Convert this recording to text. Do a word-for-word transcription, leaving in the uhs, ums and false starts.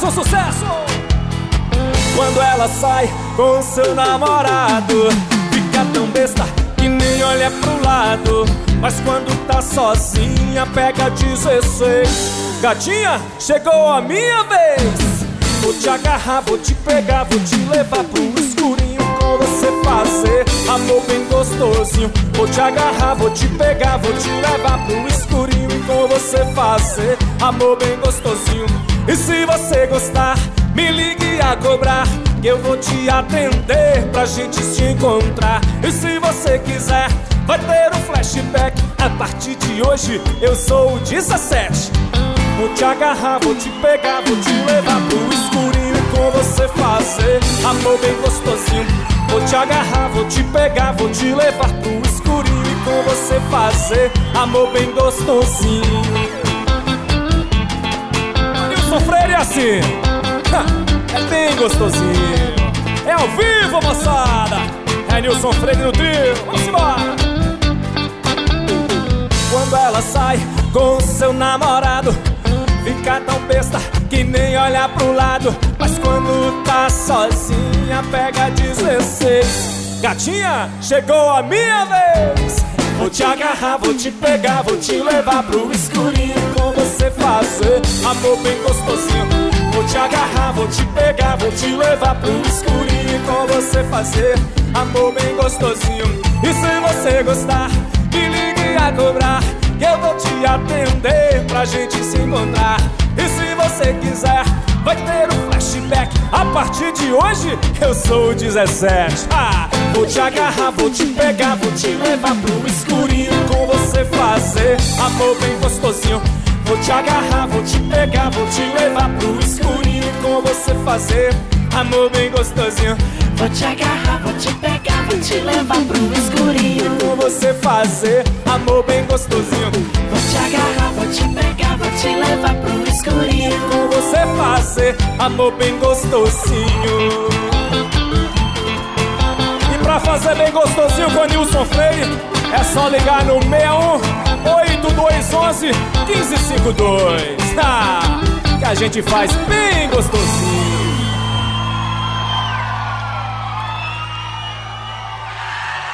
Mais um sucesso! Quando ela sai com seu namorado, fica tão besta que nem olha pro lado. Mas quando tá sozinha, pega dezesseis. Gatinha, chegou a minha vez. Vou te agarrar, vou te pegar, vou te levar pro escurinho, com você fazer amor bem gostosinho. Vou te agarrar, vou te pegar, vou te levar pro escurinho, e com você fazer amor bem gostosinho. E se você gostar, me ligue a cobrar, que eu vou te atender pra gente se encontrar. E se você quiser, vai ter um flashback. A partir de hoje eu sou o dezessete. Vou te agarrar, vou te pegar, vou te levar pro escurinho, e com você fazer amor bem gostosinho. Vou te agarrar, vou te pegar, vou te levar pro escurinho, e com você fazer amor bem gostosinho. Nilson Freire é assim, é bem gostosinho. É ao vivo, moçada. É Nilson Freire no trio, vamos embora. Quando ela sai com seu namorado, fica tão besta que nem olha pro lado. Mas quando tá sozinha, pega dezesseis. Gatinha, chegou a minha vez. Vou te agarrar, vou te pegar, vou te levar pro escurinho, com você fazer amor bem gostosinho. Vou te agarrar, vou te pegar, vou te levar pro escurinho, com você fazer amor bem gostosinho. E se você gostar, me ligue a cobrar, que eu vou te atender pra gente se encontrar. E se você quiser, vai ter um flashback. A partir de hoje eu sou o dezessete. ah, Vou te agarrar, vou te pegar, vou te levar pro escurinho, com você fazer amor bem gostosinho. Vou te agarrar, vou te pegar, vou te levar pro escurinho, com você fazer amor bem gostosinho. Vou te agarrar, vou te pegar, vou te levar pro escurinho, com você fazer amor bem gostosinho. Vou te agarrar, vou te pegar, vou te levar pro escurinho, com você fazer amor bem gostosinho. E pra fazer bem gostosinho com Nilson Freire, é só ligar no seis um oito dois um um cinco cinco dois. Ah, que a gente faz bem gostosinho.